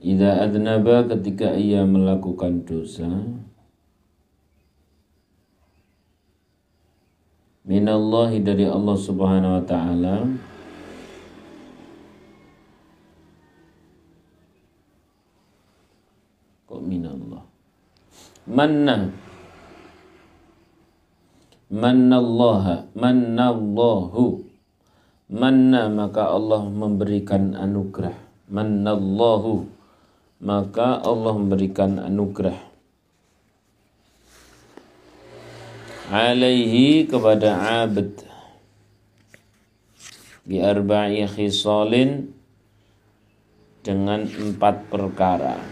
Idza adnaba, ketika ia melakukan dosa, minallahi, dari Allah Subhanahu wa taala, kok minallah, mannallahu, manna, maka Allah memberikan anugerah, mannallahu, maka Allah memberikan anugerah, alaihi, kepada abd, bi arba'i khisalin, dengan 4 perkara.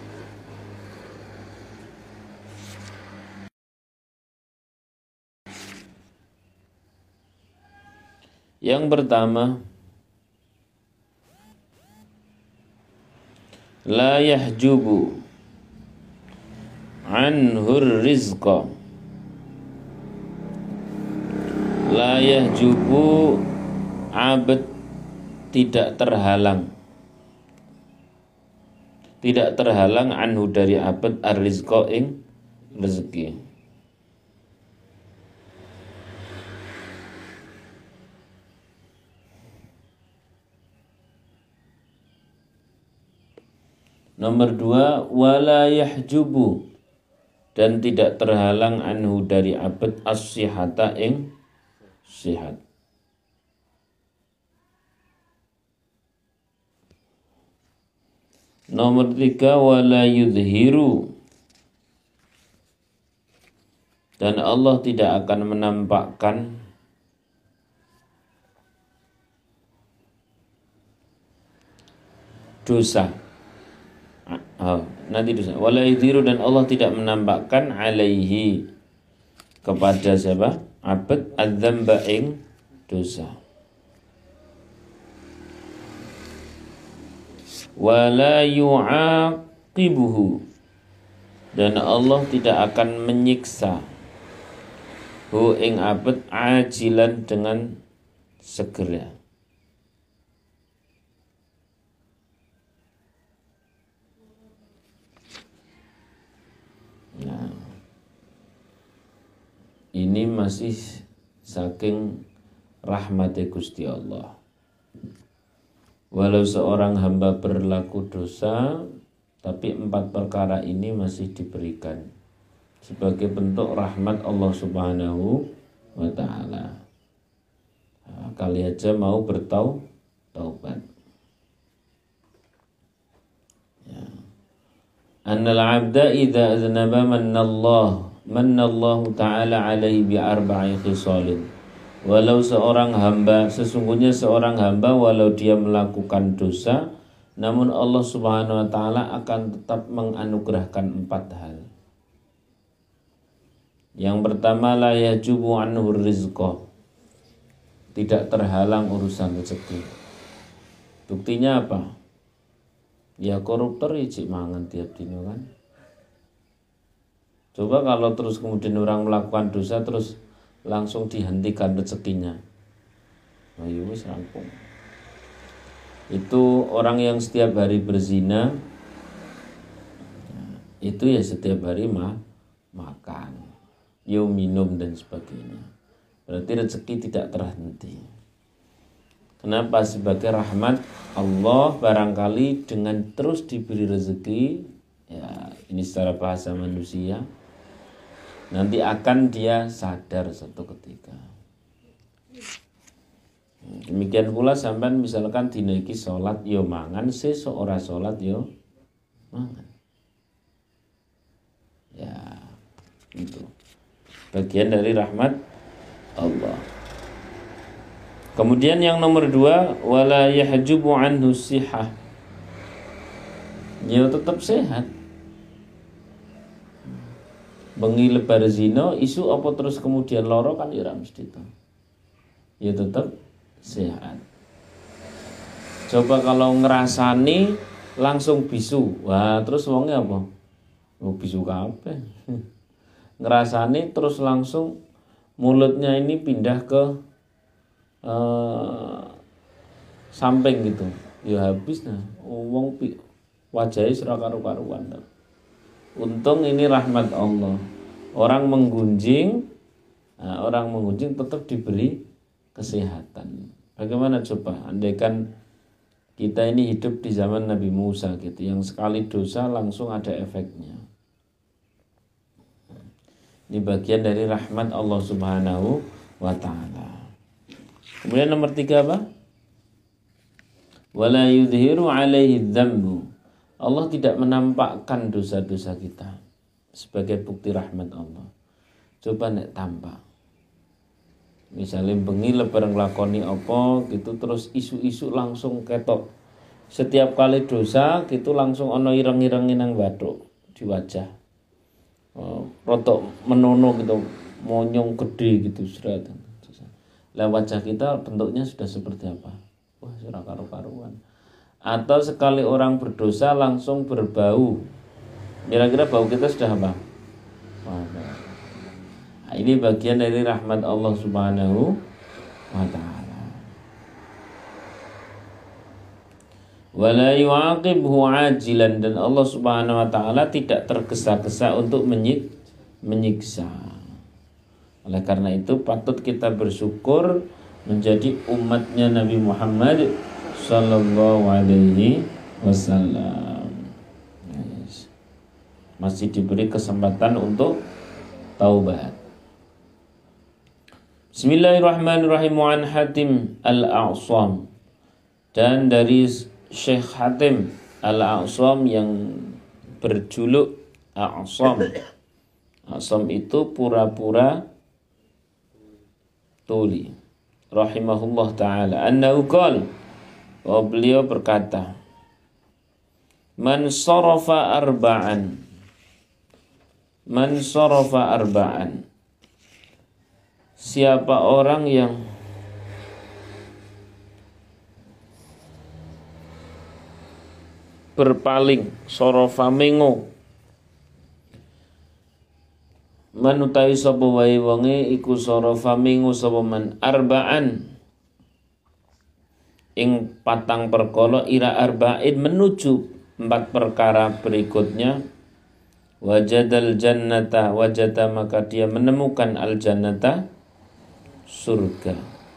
Yang pertama, la yahjubu anhur rizqa. La yahjubu, abad tidak terhalang, tidak terhalang, anhu, dari abad, ar-rizqa, ing rezeki. Nomor 2, wala yahjubu, dan tidak terhalang, anhu, dari abad, as-sihata, ing sihat. Nomor 3, wala yudhiru, dan Allah tidak akan menampakkan dosa. Nanti dosa. Wala yudhiru, dan Allah tidak menampakkan, alaihi, kepada siapa? Abad, adzamba, ing dosa. Wala yu'aqibuhu, dan Allah tidak akan menyiksa hu, ing abad, ajilan, dengan segera. Nah, ini masih saking rahmat Gusti Allah. Walau seorang hamba berlaku dosa, tapi 4 perkara ini masih diberikan sebagai bentuk rahmat Allah Subhanahu wa ta'ala. Nah, kali aja mau bertaubat. Ya. Annal abda idza aznaba mannallahu ta'ala alaihi bi arba'i khisalin. Walau seorang hamba, sesungguhnya seorang hamba walau dia melakukan dosa, namun Allah Subhanahu wa ta'ala akan tetap menganugerahkan 4 hal. Yang pertama, la yajubu anhu rizqa, tidak terhalang urusan rezeki. Buktinya apa? Ya koruptor ijik mangan tiap dino kan. Coba kalau terus kemudian orang melakukan dosa terus langsung dihentikan rezekinya. Nah, wis rampung. Itu orang yang setiap hari berzina, itu ya setiap hari makan, ya minum dan sebagainya. Berarti rezeki tidak terhenti. Kenapa? Sebagai rahmat Allah, barangkali dengan terus diberi rezeki, ya ini secara bahasa manusia, nanti akan dia sadar satu ketika. Demikian pula sampean misalkan dina iki salat yo mangan, sesuk ora salat yo mangan. Ya, itu bagian dari rahmat Allah. Kemudian yang nomor 2, wala yahjubu anhu sihah. Dia tetap sehat. Bengi lebar zina, isu apa terus kemudian loro kan ora mesti to. Ya tetap sehat. Coba kalau ngerasani langsung bisu. Wah, terus wonge apa? Oh, bisu kabeh. Ngerasani terus langsung mulutnya ini pindah ke samping gitu, ya habis nah. Wong wajahnya ora karu-karuan. Untung ini rahmat Allah. Orang menggunjing tetap diberi kesehatan. Bagaimana coba andaikan kita ini hidup di zaman Nabi Musa gitu, yang sekali dosa langsung ada efeknya. Ini bagian dari rahmat Allah Subhanahu wa ta'ala. Kemudian nomor 3 apa? Wala yudhiru alaihi dzambu. Allah tidak menampakkan dosa-dosa kita sebagai bukti rahmat Allah. Coba nek tampak. Misalnya bengi lebar nglakoni apa gitu terus isu-isu langsung ketok. Setiap kali dosa gitu langsung ono ireng-ireng nang bathuk di wajah. Rotok menono gitu, monyong gede gitu seret. Lah wajah kita bentuknya sudah seperti apa? Wah, ora karu-karuan. Atau sekali orang berdosa langsung berbau. Kira-kira bau kita sudah apa? Nah, ini bagian dari rahmat Allah Subhanahu wa ta'ala. Wala yu'aqibhu ajilan, dan Allah Subhanahu wa ta'ala tidak tergesa-gesa untuk menyiksa. Oleh karena itu patut kita bersyukur menjadi umatnya Nabi Muhammad sallallahu alaihi wasallam. Masih diberi kesempatan untuk taubat. Bismillahirrahmanirrahim. An Hatim Al-A'sam, dan dari Syekh Hatim Al-A'sam yang berjuluk A'sam. A'sam itu pura-pura tuli. Rahimahullah ta'ala. Annahu qala, beliau berkata, Man sarafa arba'an. Siapa orang yang berpaling, sarafa mengo, man utawi sapa wae wonge iku sarafa mengo sapa man arba'an ing patang perkara ila arba'in menuju 4 perkara berikutnya. Wajadal jannata, wajada maka dia menemukan al jannata, surga.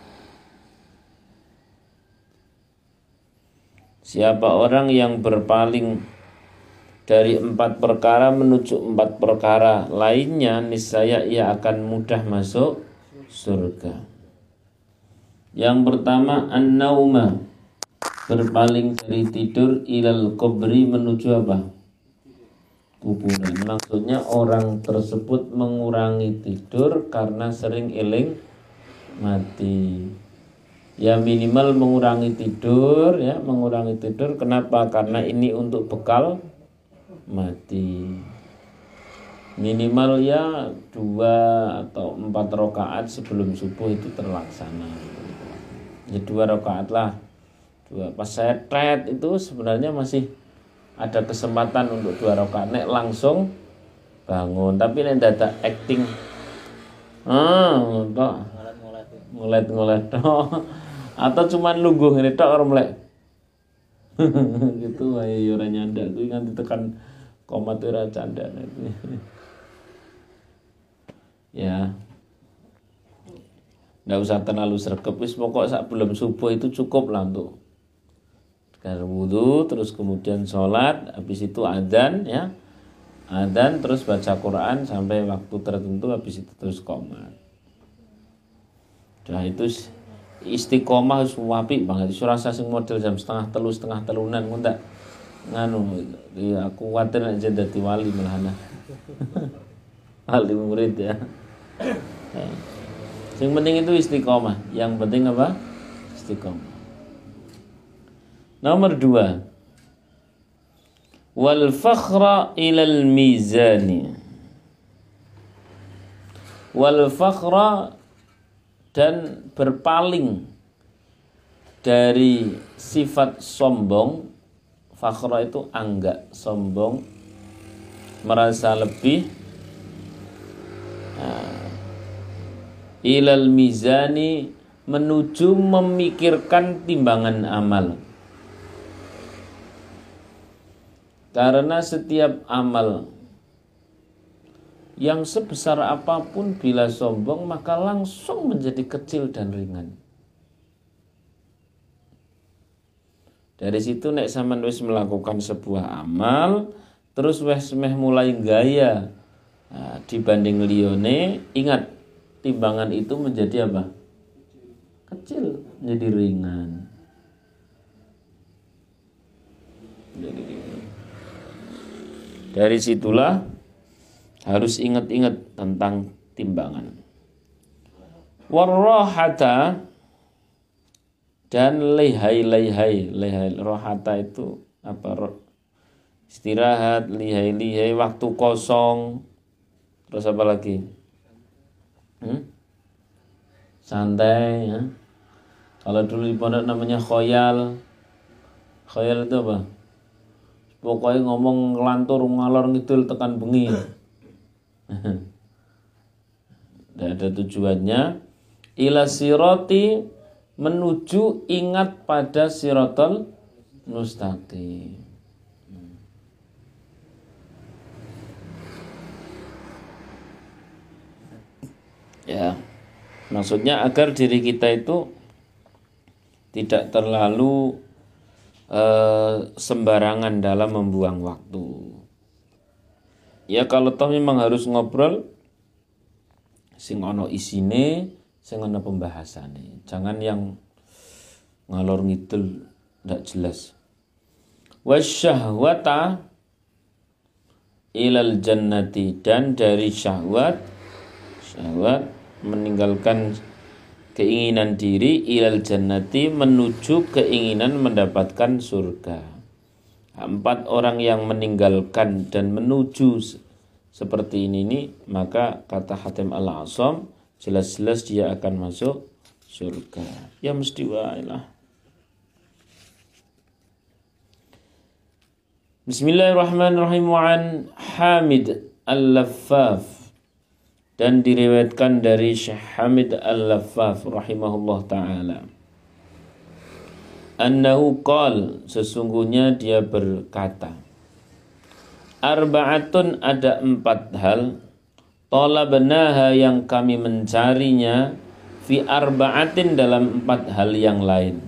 Siapa orang yang berpaling dari 4 perkara menuju 4 perkara lainnya, niscaya ia akan mudah masuk surga. Yang pertama an-nauma, berpaling dari tidur, ilal kubri, menuju apa? Kuburan. Maksudnya orang tersebut mengurangi tidur karena sering eling mati. Ya minimal mengurangi tidur, ya mengurangi tidur. Kenapa? Karena ini untuk bekal mati. Minimal ya 2 atau 4 rakaat sebelum subuh itu terlaksana. Ya 2 rakaat lah. 2. Pas saya tet itu sebenarnya masih ada kesempatan untuk 2 rakaat, nek langsung bangun. Tapi nek dadak acting ngolet atau cuman lungguh ngene tok ora melek gitu wae ya ora nyandak kuwi nganti tekan komat ora canda ya. Nggak usah terlalu sregep, wis pokok sak belum subuh itu cukup lah untuk wudu, terus kemudian sholat, habis itu adzan, ya adzan, terus baca Quran sampai waktu tertentu, habis itu terus qomat. Nah itu istiqomah harus apik banget. Surasa sing model jam setengah telunan ngundak nganu ya, aku kuwatir nek dadi wali melana. Wali murid ya. Yang penting itu istiqomah. Yang penting apa? Istiqomah. Nomor 2, wal fakhra ilal mizani. Wal fakhra, dan berpaling dari sifat sombong. Fakhra itu anggak, sombong, merasa lebih. Ilal mizani, menuju memikirkan timbangan amal. Karena setiap amal yang sebesar apapun bila sombong maka langsung menjadi kecil dan ringan. Dari situ nek sampean wis melakukan sebuah amal terus wis meh mulai gaya dibanding liyane, ingat timbangan itu menjadi apa? Kecil, menjadi ringan. Dari situlah harus ingat-ingat tentang timbangan. Warrohata dan lihai. Rohata itu apa? Istirahat, lihai, waktu kosong. Terus apa lagi? Santai ya. Kalau dulu di pondok namanya khoyal. Khoyal itu apa? Pokoknya ngomong ngelantur ngalor ngidul tekan bengi. Dan ada tujuannya ila siroti, menuju ingat pada sirotol mustaqim. Ya, maksudnya agar diri kita itu tidak terlalu sembarangan dalam membuang waktu. Ya kalau toh memang harus ngobrol, sing ono isine, sing ono pembahasane. Jangan yang ngalor ngidul ndak jelas. Wasyahwata ilal jannati, dan dari syahwat meninggalkan keinginan diri, ilal jannati, menuju keinginan mendapatkan surga. 4 orang yang meninggalkan dan menuju seperti ini maka kata Hatim Al-Asam jelas-jelas dia akan masuk surga. Ya mesti wailah. Bismillahirrahmanirrahim. Wa'an Hamid Al-Laffaf, dan diriwayatkan dari Syekh Hamid Al-Laffaf rahimahullah ta'ala, annahu qal, sesungguhnya dia berkata, arba'atun, ada 4 hal, talabnaha, yang kami mencarinya, fi arba'atin, dalam 4 hal yang lain.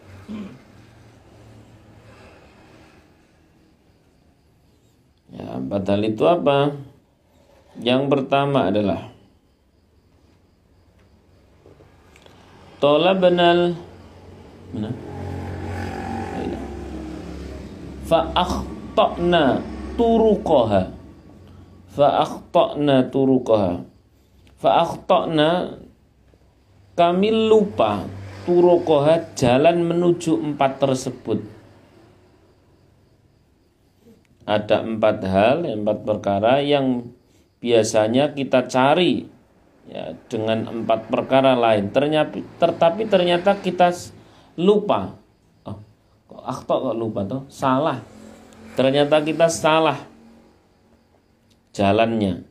Ya, 4 hal itu apa? Yang pertama adalah talabnal fa'akhta'na turuqaha. Fa'akhta'na, kami lupa, turuqaha, jalan menuju 4 tersebut. Ada 4 hal, 4 perkara yang biasanya kita cari ya, dengan 4 perkara lain. Tetapi ternyata kita lupa. Kok lupa toh? Salah. Ternyata kita salah jalannya.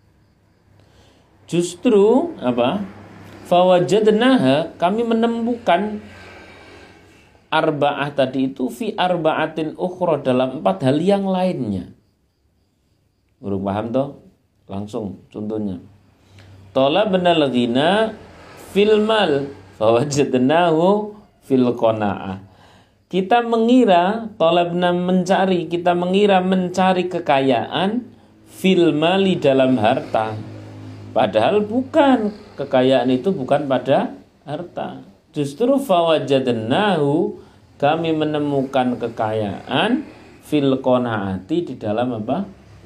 Justru apa? Fawajadnaha, kami menemukan arba'ah tadi itu fi arba'atin ukhra, dalam 4 hal yang lainnya. Baru paham toh? Langsung contohnya. Talabnal ghina fil mal fawajadnahu fil qanaah. Kita mengira, talabna mencari, kita mengira mencari kekayaan fil mali, dalam harta. Padahal bukan, kekayaan itu bukan pada harta. Justru fawajadnahu, kami menemukan kekayaan fil qanaati, di dalam apa?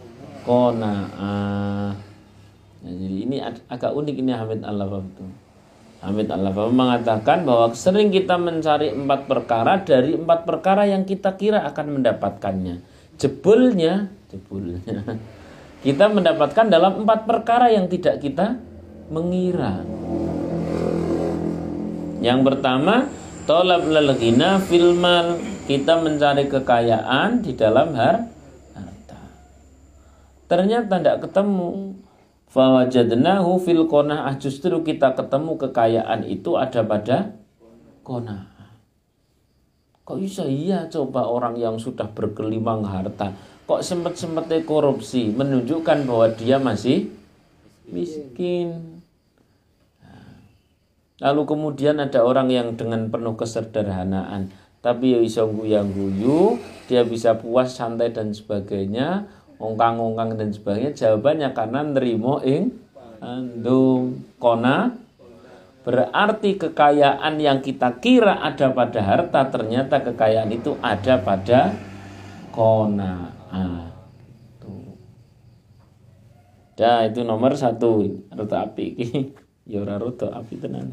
Qanaah. Nah, jadi ini agak unik ini Hamid Al-Laffaf itu. Hamid Al-Laffaf mengatakan bahwa sering kita mencari 4 perkara dari 4 perkara yang kita kira akan mendapatkannya. Jebulnya kita mendapatkan dalam 4 perkara yang tidak kita mengira. Yang pertama, talabul ghina fil mal, kita mencari kekayaan di dalam harta. Ternyata tidak ketemu. Fawajadnahu fil qanaah, justru kita ketemu kekayaan itu ada pada qanaah. Kok bisa iya coba orang yang sudah bergelimang harta kok sempat-sempatnya korupsi, menunjukkan bahwa dia masih miskin. Lalu kemudian ada orang yang dengan penuh kesederhanaan, tapi ya iso guyang-guyu, dia bisa puas, santai dan sebagainya, ongkang-ongkang dan sebagainya. Jawabannya karena nerimo ing andum kona. Berarti kekayaan yang kita kira ada pada harta, ternyata kekayaan itu ada pada kona. Itu nomor 1, rute api. Ya ora rute api tenan.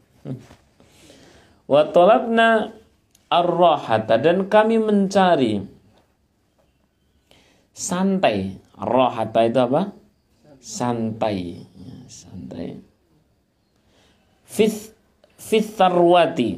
Wa talabna ar-rahata, dan kami mencari santai. Rahata itu apa? Santai. Santai. Fit sarwati.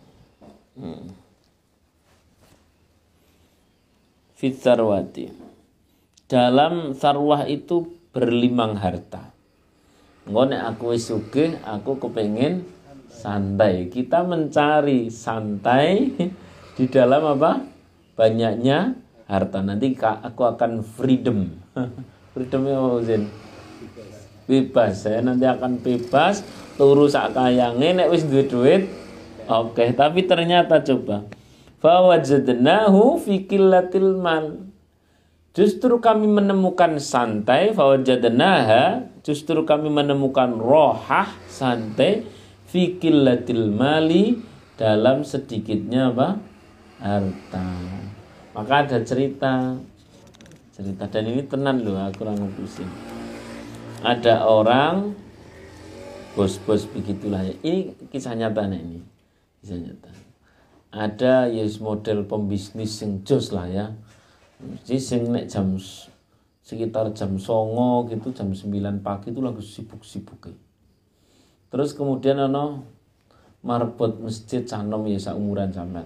Fit sarwati. Dalam sarwah itu berlimang harta. Engko nek aku wis sugih, aku kepengin santai. Kita mencari santai di dalam apa? Banyaknya harta. Nanti aku akan freedom. Freedomnya apa, Zen? Bebas. Saya nanti akan bebas, turu sak kayange nek wis duwe duit. Oke, tapi ternyata coba. Fa wajadnahu fi qillatil mal. Justru kami menemukan santai, fa wajadnaha, justru kami menemukan rohah, santai, fi qillatil mali, dalam sedikitnya apa? Harta. Maka ada cerita, dan ini tenan loh, aku kurang pusing. Ada orang bos-bos begitulah ya. Ini kisah nyata nih ini. Kisah nyata. Ada model pembisnis sing jos lah ya. Jadi sing nek sekitar jam 09.00 gitu, jam 9 pagi itu lagi sibuk-sibuk. Terus kemudian ono marbot masjid canom ya saumuran sampean.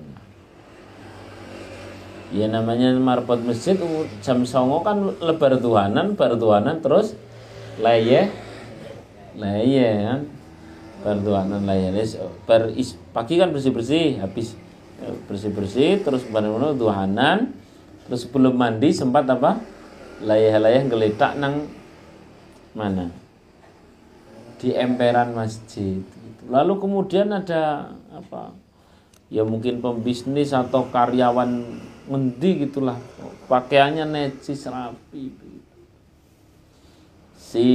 Ya namanya marbot masjid jam 09.00 kan lebar tuhanan, bar tuhanan terus leye kan. Bar tuhanan leye. Pagi kan bersih-bersih, habis bersih-bersih terus bareng tuhanan, terus sebelum mandi sempat apa? Layah-layah geletak nang mana? Di emperan masjid. Lalu kemudian ada apa? Ya mungkin pembisnis atau karyawan ngendi gitulah. Pakaiannya necis rapi. Si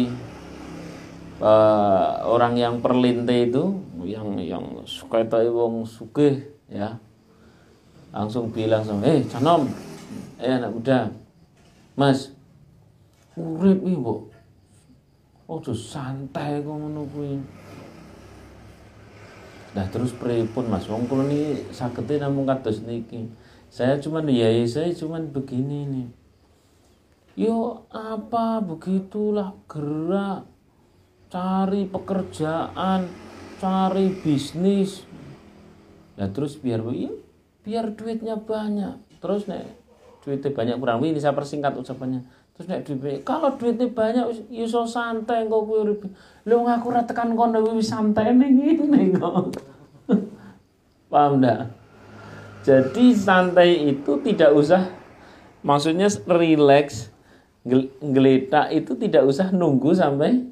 orang yang perlinte itu, yang suka itu wong sugih ya. Langsung bilang sama, canom, anak muda, Mas, urip iki, Mbok. Ojo santai kok ngono kuwi. Nah terus pripun Mas? Wong kula niki sagete namung kados niki. Saya cuman begini nih. Yo apa begitulah, gerak, cari pekerjaan, cari bisnis. Nah terus biar duitnya banyak. Terus nek duitnya banyak kurang lebih ini saya persingkat ucapannya. Terus nek duit, kalau duitnya banyak iso santai kok kuwi urip. Lho ngaku ora tekan kono wis santai ning ngene kok. Paham ndak? Jadi santai itu tidak usah, maksudnya relax, geletak itu tidak usah nunggu sampai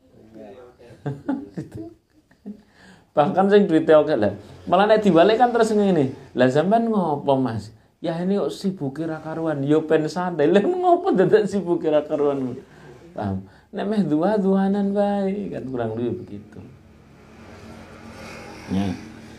bahkan sing duitnya oke lah. Malah nek dibalik kan terus ngene. Lah sampean ngopo Mas? Ya ini kok sibuk ra karuan. Yo pen santai. Lah ngopo dadak sibuk ra karuan? Paham? Nek meh duanan bae kan kurang lebih begitu. Ya.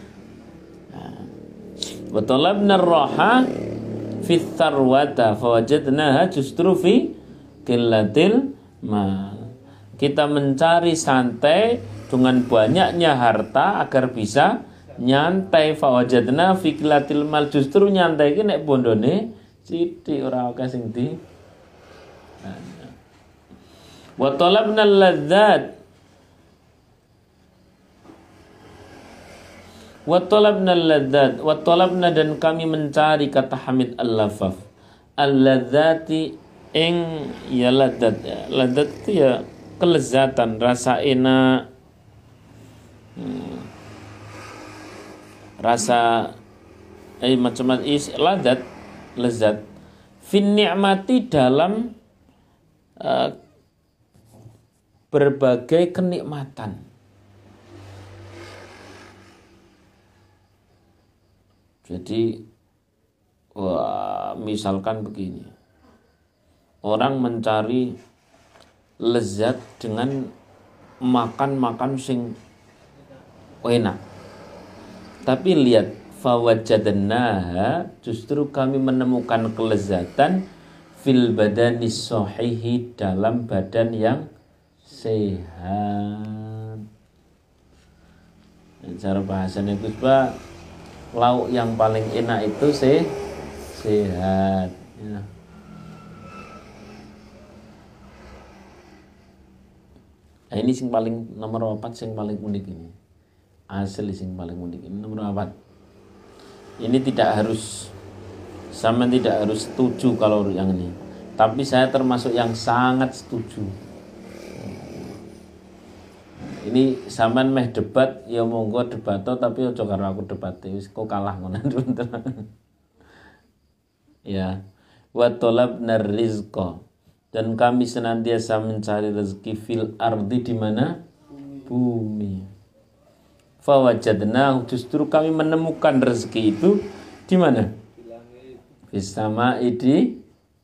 Wa talabna ar-raha fi tharwata fawajadnaha justru fi qillatil mal. Kita mencari santai dengan banyaknya harta agar bisa nyantai. Fawajadna fi qillatil mal, justru nyantai iki nek bondone sithik ora akeh sing di. Wa talabna al-ladzat wa talabna dan kami mencari, kata Hamid Al-Lafaf, al-ladzati ing ya ladzat. Ladzat itu ya kelezatan, rasa enak, rasa macam-macam lezat fin ni'mati dalam berbagai kenikmatan. Jadi misalkan begini, orang mencari lezat dengan makan sing enak, tapi lihat fawajadnaha, justru kami menemukan kelezatan fil badani sahihi, dalam badan yang sehat. Cara bahasanya Gus Ba, lauk yang paling enak itu sehat ya. Nah, ini sing paling nomor 4, sing paling unik ini. Asli sing paling unik ini nomor 4. Ini tidak harus setuju kalau yang ini. Tapi saya termasuk yang sangat setuju. Ini sampean meh debat ya monggo debato, tapi aja karo aku debate wis kok kalah ngono. Ya. Wa talabna rizqa, dan kami senantiasa mencari rezeki fil ardi, di mana? Bumi. Fawajadnahu, justru kami menemukan rezeki itu di mana? Fis sama'i, di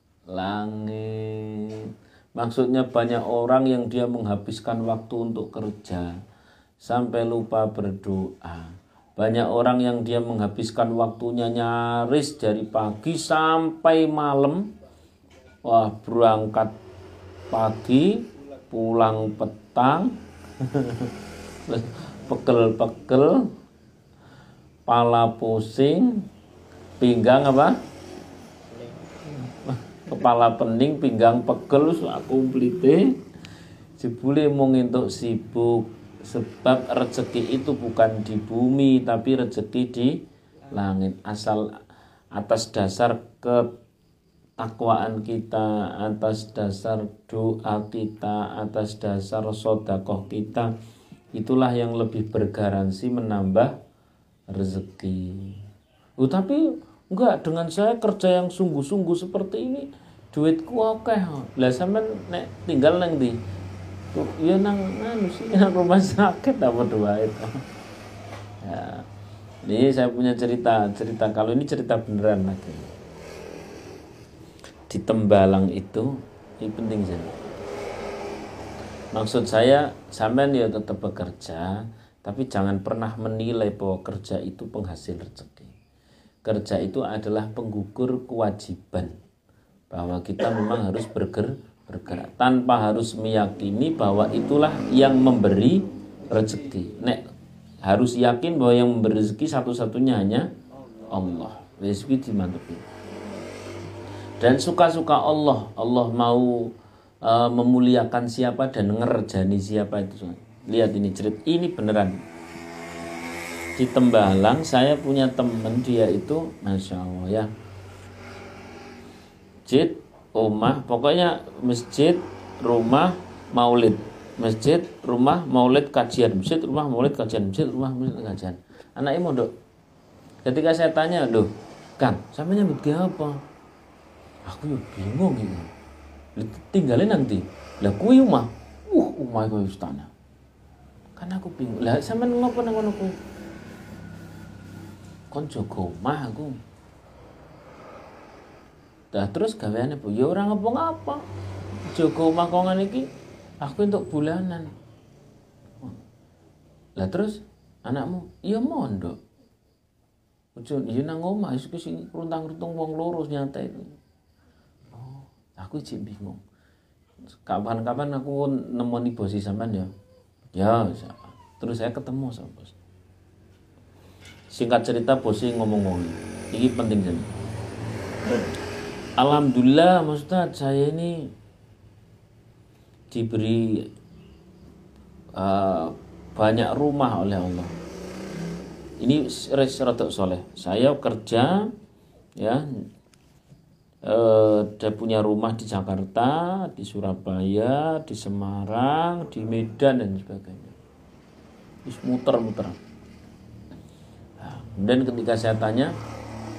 langit. Maksudnya banyak orang yang dia menghabiskan waktu untuk kerja sampai lupa berdoa. Banyak orang yang dia menghabiskan waktunya nyaris dari pagi sampai malam. Wah, berangkat pagi, pulang petang. Pegel-pegel, pala pusing, pinggang apa? Kepala pening, pinggang pegel, komplite. Jebule mung entuk sibuk, sebab rezeki itu bukan di bumi tapi rezeki di langit. Asal atas dasar ketakwaan kita, atas dasar doa kita, atas dasar sedekah kita, itulah yang lebih bergaransi menambah rezeki. Tapi enggak, dengan saya kerja yang sungguh-sungguh seperti ini, duitku akeh. Lah sampean nek tinggal nang ndi? Ya nang rumah sakit apa doa itu. Ya. Ini saya punya cerita kalau ini cerita beneran lagi. Di Tembalang itu, ini penting sih. Maksud saya, sampean ya tetap bekerja, tapi jangan pernah menilai bahwa kerja itu penghasil rezeki. Kerja itu adalah penggugur kewajiban, bahwa kita memang harus bergerak tanpa harus meyakini bahwa itulah yang memberi rezeki. Nek harus yakin bahwa yang memberi rezeki satu-satunya hanya Allah. Rezeki dimantupi. Dan suka-suka Allah mau memuliakan siapa dan ngerjani siapa itu. Lihat ini cerita, ini beneran. Di Tembalang saya punya teman, dia itu Masya Allah ya, masjid, rumah, pokoknya masjid, rumah, maulid, masjid, rumah, maulid, kajian, masjid, rumah, maulid, kajian, masjid, rumah, maulid, kajian. Anaknya mondok. Ketika saya tanya, "Loh, Kang, sampe nyambut ge apa?" Aku bingung gitu. Tinggalin nanti. Lah kuwi omah. Omah kowe istana. Kan aku bingung. Lah sampean ngopo nang ngono kuwi? Kon jaga omah aku. Dah terus gaweane Bu, ya ora ngapa-ngapa. Jaga omah kok ngene iki aku entuk bulanan. Lah terus anakmu, ya mondok. Ojo iya nang omah iki sing runtang-runtung wong loro nyantai itu. Oh, aku jek bingung. Kapan-kapan aku nemoni bos sampean ya. Ya, terus saya ketemu sama bos. Singkat cerita bosnya ngomong-ngomong, ini penting sekali. Alhamdulillah, maksudnya saya ini diberi banyak rumah oleh Allah. Ini rada soleh. Saya kerja, ya, dia punya rumah di Jakarta, di Surabaya, di Semarang, di Medan dan sebagainya. Muter-muter. Dan ketika saya tanya,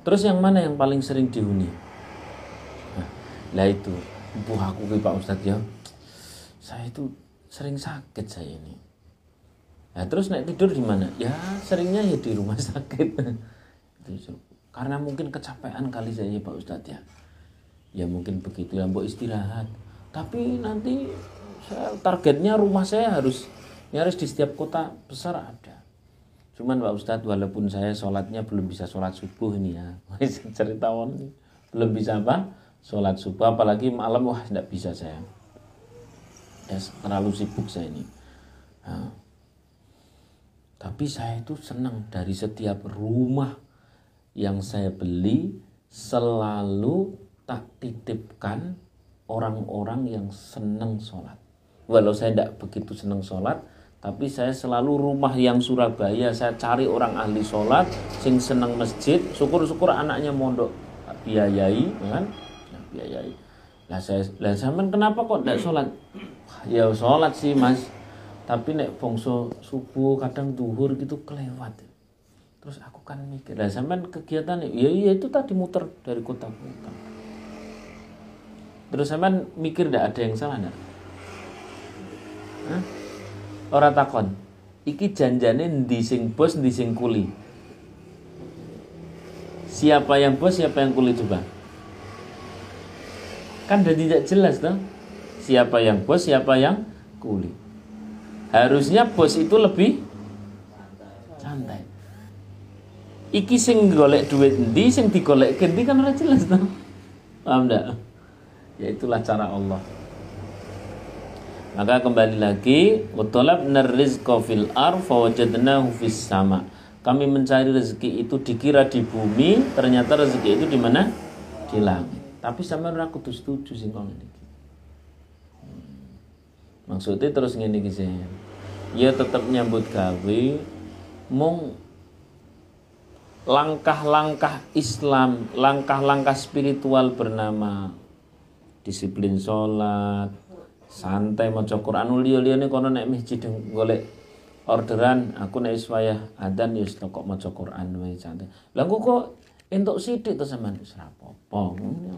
Terus yang mana yang paling sering dihuni? Lah itu, aku ke Pak Ustadz ya, saya itu sering sakit saya ini. Nah, terus naik tidur di mana? Ya seringnya ya di rumah sakit. Karena mungkin kecapean kali saya Pak Ustadz ya. Ya mungkin begitu ya, mbok istirahat. Tapi nanti targetnya rumah saya harus nyaris di setiap kota besar ada. Cuman Pak Ustadz, walaupun saya sholatnya belum bisa sholat subuh ini ya, cerita belum bisa apa? Sholat subuh, apalagi malam, wah tidak bisa saya. Ya, terlalu sibuk saya ini. Nah, tapi saya itu senang dari setiap rumah yang saya beli selalu tak titipkan orang-orang yang senang sholat. Walau saya tidak begitu senang sholat, tapi saya selalu rumah yang Surabaya saya cari orang ahli sholat, sing senang masjid, syukur-syukur anaknya mondok, biayai, kan? Biayai. Lah sampean kenapa kok tidak sholat? Ya sholat sih Mas, tapi nek bongso subuh kadang duhur gitu kelewat. Terus aku kan mikir, lah sampean kegiatan ya itu tadi muter dari kota ke kota. Terus sampean mikir tidak ada yang salah enggak? Ora takon. Iki janjane ndi sing bos, ndi sing kuli? Siapa yang bos, siapa yang kuli coba? Kan udah tidak jelas toh. Siapa yang bos, siapa yang kuli? Harusnya bos itu lebih santai. Iki sing golek duit ndi, sing digolek ndi kan ora jelas toh. Paham enggak? Ya itulah cara Allah. Maka kembali lagi, watalabna rizqa fil ardh fawajadnahu fis sama. Kami mencari rezeki itu dikira di bumi, ternyata rezeki itu di mana? Di langit. Tapi sampean ora kudu setuju sing kok ngene iki. Maksudnya terus ngene iki sih. Ya tetap nyambut gawe mung langkah-langkah Islam, langkah-langkah spiritual bernama disiplin sholat, santai maca Quran, liya-liyane kono nek masjid golek orderan, aku nek wis wayah adzan ya wis kok maca Quran wae santai. Lah kok entuk sithik to sampean wis ora apa-apa.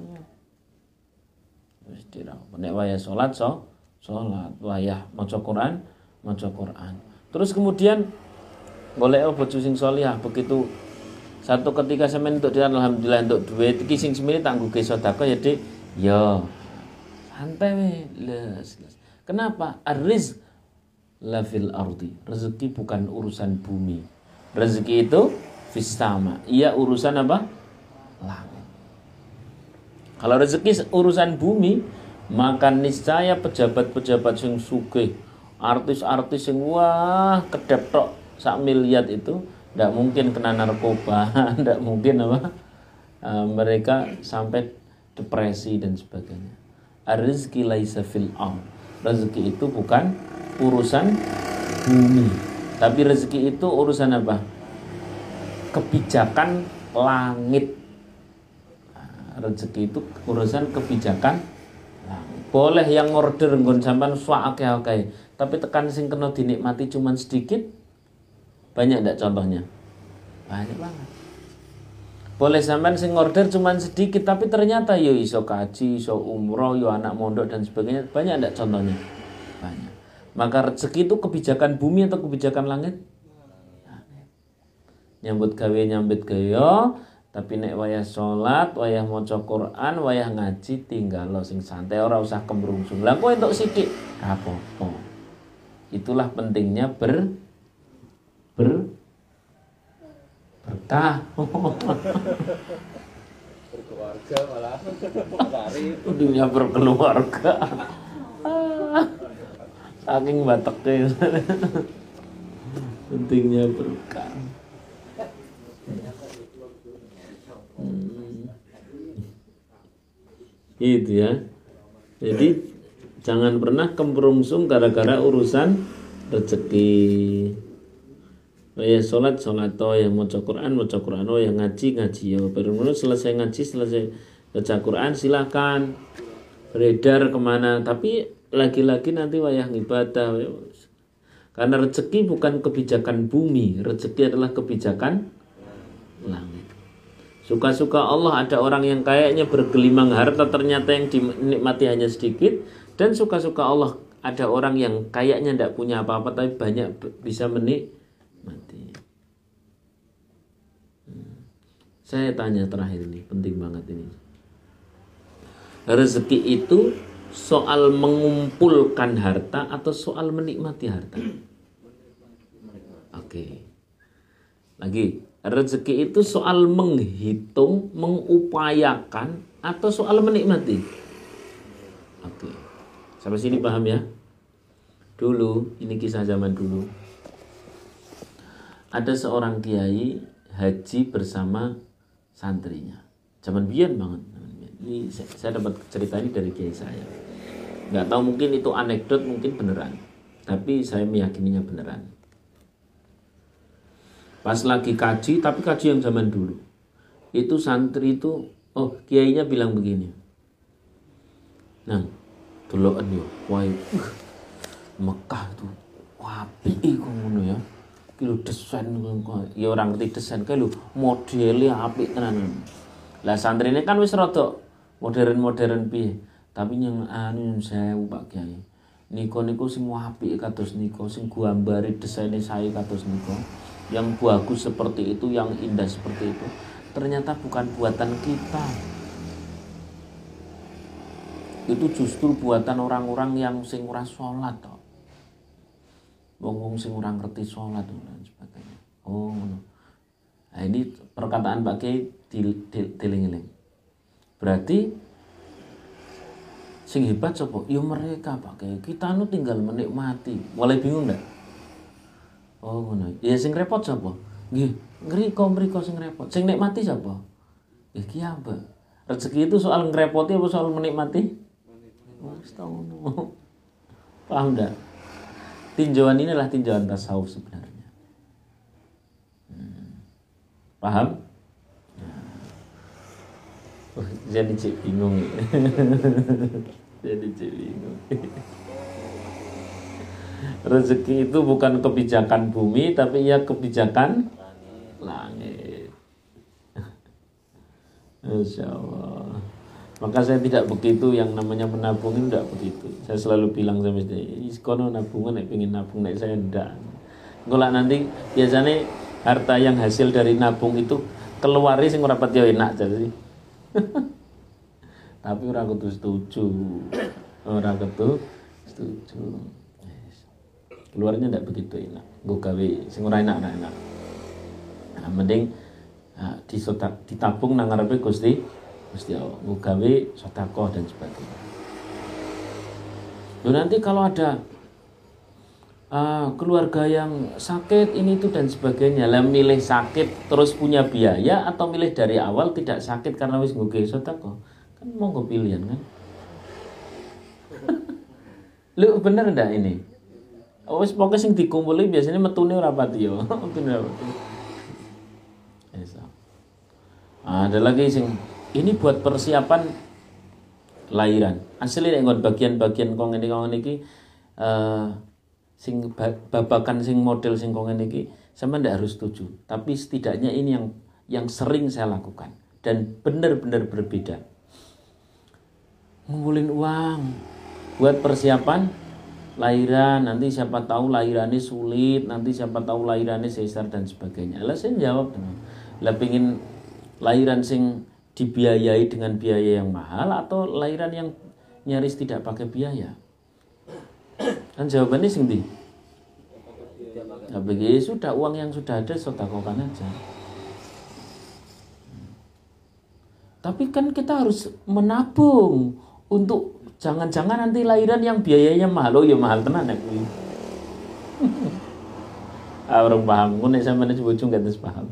Wis dirapo. Nek wayah salat salat, wayah maca Quran, maca Quran. Terus kemudian golek bojo sing salihah, begitu satu ketika sampean entuk alhamdulillah entuk duit iki sing semene tangguke sedekah ya Dik. Ya santai les. Kenapa? Ar-rizq la fil ardi. Rezeki bukan urusan bumi. Rezeki itu fis sama. Iya urusan apa? Langit. Kalau rezeki urusan bumi, maka niscaya pejabat-pejabat sing sugih, artis-artis sing wah kedep tok sak miliar itu ndak mungkin kena narkoba, ndak mungkin apa? Mereka sampai depresi dan sebagainya. Ar-rizqi laisa fil ard. Rezeki itu bukan urusan bumi, tapi rezeki itu urusan apa? Kebijakan langit. Rezeki itu urusan kebijakan langit. Boleh yang order nggon sampean akeh-akeh, tapi tekan sing kena dinikmati cuman sedikit. Banyak ndak contohnya? Banyak banget. Boleh sampean sing order cuman sedikit, tapi ternyata yo iso kaji, iso umroh, yo anak mondok dan sebagainya. Banyak enggak contohnya? Banyak. Maka rezeki itu kebijakan bumi atau kebijakan langit? Nyambut gawe tapi nek wayah salat, wayah maca Quran, wayah ngaji tinggal lo sing santai, ora usah kemrungsung. Lah kowe entuk sithik, apa-apa. Itulah pentingnya berkah. Berkeluarga malah Dunia berkeluarga. Saking bateknya. Pentingnya berkah. Itu ya. Jadi jangan pernah kemrungsung gara-gara urusan rezeki. Ya sholat oh yang maca Quran oh yang ngaji ya baru selesai ngaji selesai baca Quran silakan beredar kemana, tapi lagi-lagi nanti wayah ibadah karena rezeki bukan kebijakan bumi, rezeki adalah kebijakan langit. Suka-suka Allah ada orang yang kayaknya bergelimang harta ternyata yang dinikmati hanya sedikit, dan suka-suka Allah ada orang yang kayaknya tidak punya apa-apa tapi banyak bisa menikmati. Saya tanya terakhir ini, penting banget ini. Rezeki itu soal mengumpulkan harta atau soal menikmati harta? Oke. Lagi, rezeki itu soal menghitung, mengupayakan atau soal menikmati? Oke. Sampai sini paham ya? Dulu, ini kisah zaman dulu. Ada seorang kiai haji bersama santrinya. Zaman biyen banget. Ini saya dapat cerita ini dari kiai saya. Nggak tahu, mungkin itu anekdot, mungkin beneran. Tapi saya meyakininya beneran. Pas lagi kaji, tapi kaji yang zaman dulu. Itu santri itu, kiainya bilang begini. Nah, deloken yo, wae Mekah tuh apik iku ngono ya. Ki lho desain ya orang ngerti desain kae lho modele apik tenan. Lah santrine kan wis rada modern-modern piye. Tapi yang anu sewu Pak Kiai. Niku sing apik kados nika, sing gambare desaine sae kados nika. Yang bagus seperti itu, yang indah seperti itu, ternyata bukan buatan kita. Itu justru buatan orang-orang yang sing ora salat toh. Wong-wong sing ora ngerti salat dan sebagainya. Oh, ngono. Nah, ini perkataan Pak Kiai dieling-eling. Berarti sing hebat sapa? Ya mereka Pak Kiai. Kita anu tinggal menikmati. Mulai bingung enggak? Oh ngono. Ya sing repot sapa? Nggih, mriko sing repot. Sing nikmati sapa? Ya ki apa? Rezeki itu soal ngrepoti apa soal menikmati? Wis tau ngono. Paham enggak? Tinjauan ini adalah tinjauan tasawuf sebenarnya. Paham? Jadi cek bingung. Jadi cek bingung. Rezeki itu bukan kebijakan bumi, tapi ya kebijakan langit. Insya Allah. Maka saya tidak begitu yang namanya menabung ini, tidak begitu. Saya selalu bilang sama istri, kono nabungan, nek pengen nabung, nek saya ndak. Engko nanti biasanya harta yang hasil dari nabung itu keluari sing ora pati enak jadi. Tapi ora kudu setuju. Ora kudu setuju. Keluarnya ndak begitu enak. Nggo gawe sing ora enak. Nah, mending ditabung nang ngarepe Gusti Allah, nggo gawe sedekah dan sebagainya. Loh, nanti kalau ada keluarga yang sakit ini itu dan sebagainya, lah milih sakit terus punya biaya atau milih dari awal tidak sakit karena wis nggo gawe sedekah, kan monggo pilihan kan. Lu bener ndak ini? Wis pokoke sing dikumpuli biasanya metune ora pati yo. Metune ora pati. Ada lagi sing ini buat persiapan lahiran. Asli nek bagian-bagian kong ini sing babakan sing model sing kong ini sama ndak harus setuju. Tapi setidaknya ini yang sering saya lakukan dan benar-benar berbeda. Ngumpulin uang buat persiapan lahiran, nanti siapa tahu lahirannya sulit, nanti siapa tahu lahirannya sesar dan sebagainya. Lah saya jawab, lah pengen lahiran sing dibiayai dengan biaya yang mahal atau lahiran yang nyaris tidak pakai biaya? Kan jawabannya sing ndi? Ya begitu, sudah uang yang sudah ada sedekahkan aja. Tapi kan kita harus menabung untuk jangan-jangan nanti lahiran yang biayanya mahal. Oh ya mahal tenan nek kuwi. Orang paham, ku nek sampeyan bojo gak terus paham.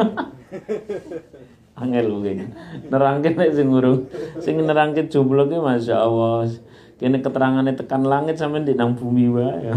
Angel begini. Nerangke nek sing nerangke jomblo ki masyaallah. Kene keterangane tekan langit sampeyan di nang bumi wae.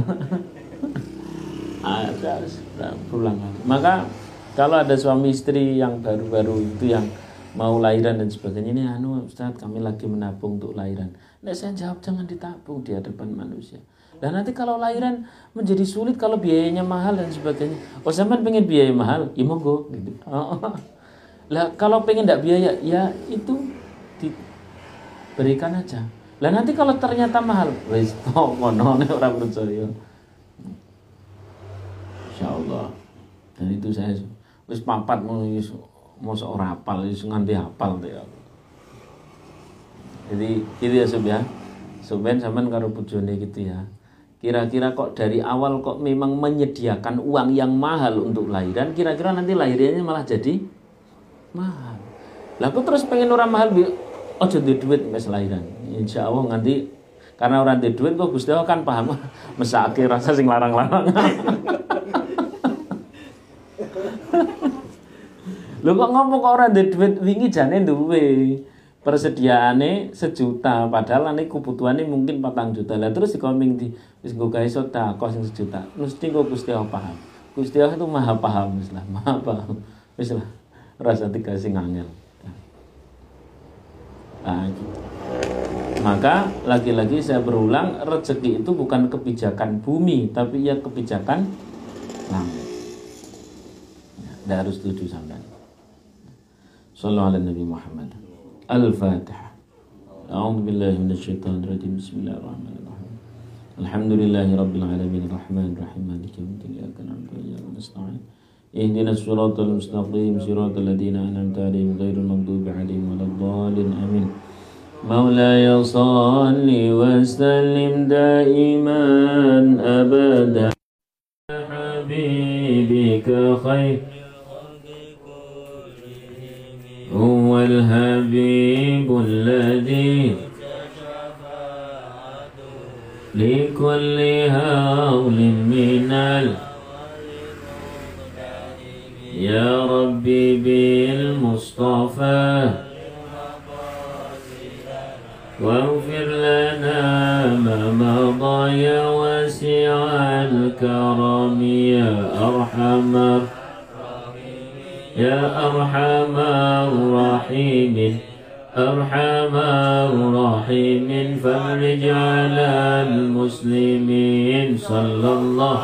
Ada berulang kali. Maka kalau ada suami istri yang baru-baru itu yang mau lahiran dan sebagainya, ini Ustaz kami lagi menabung untuk lahiran. Nek saya jawab jangan ditabung di hadapan manusia. Dan nanti kalau lahiran menjadi sulit kalau biayanya mahal dan sebagainya. Oh sampean pengen biaya mahal, ya monggo gitu. Lah kalau pengen tidak biaya, ya itu diberikan aja. Lah nanti kalau ternyata mahal, wis kok ngono nek ora percaya. Insyaallah. Dan itu saya wis papat mosok ora hafal, wis nganti hafal ya. Jadi gitu ya Sob ya. Soben sampean karo bojone gitu ya. Kira-kira kok dari awal kok memang menyediakan uang yang mahal untuk lahiran, kira-kira nanti lahirannya malah jadi mahal. Lah aku terus pengen orang mahal, ojo duwe duit wis lahiran. Insya Allah nanti karena orang duwe duit kok Gusti Allah kan paham mesake rasa sing larang-larang. Lho kok ngomong kok orang duwe duit wingi jane duwe. Persediaane 1 juta padahal ane kebutuhane mungkin 4 juta. Lah terus dikoming di wis nggo gawe sedekah sing 1 juta. Mesti kok Gusti Allah paham. Gusti Allah itu maha paham wis lah, maha paham. Wis lah. Rasa tiga sing angel. Nah, gitu. Maka lagi-lagi saya berulang, rezeki itu bukan kebijakan bumi, tapi ya kebijakan langit. Ya, harus setuju sampean. Shallallahu alaihi Nabi Muhammad. Al-Fatihah. A'udzu billahi minasyaitonir rajim. Bismillahirrahmanirrahim. Alhamdulillahirabbil alamin arrahmanir rahim maliki yaumiddin iyyaka na'budu wa iyyaka nasta'in. Ihdinas siratal mustaqim siratal ladzina an'amta 'alaihim ghairil maghdubi 'alaihim waladdallin. Amin. Maulaya shalli wa sallim daiman abada habibika khair هو الحبيب الذي لكل هول من يا ربي بالمصطفى واغفر لنا ما مضى يا واسع الكرم يا أرحم يا أرحم الراحمين أرحم الراحمين فرج على المسلمين صلى الله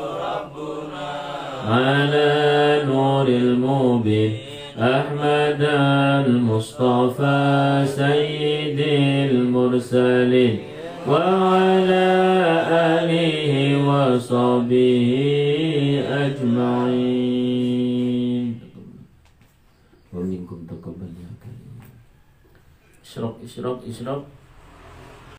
على نور المبين أحمد المصطفى سيد المرسلين وعلى آله وصحبه أجمعين. ومنكم تقبل يا كريم. إشراق إشراق إشراق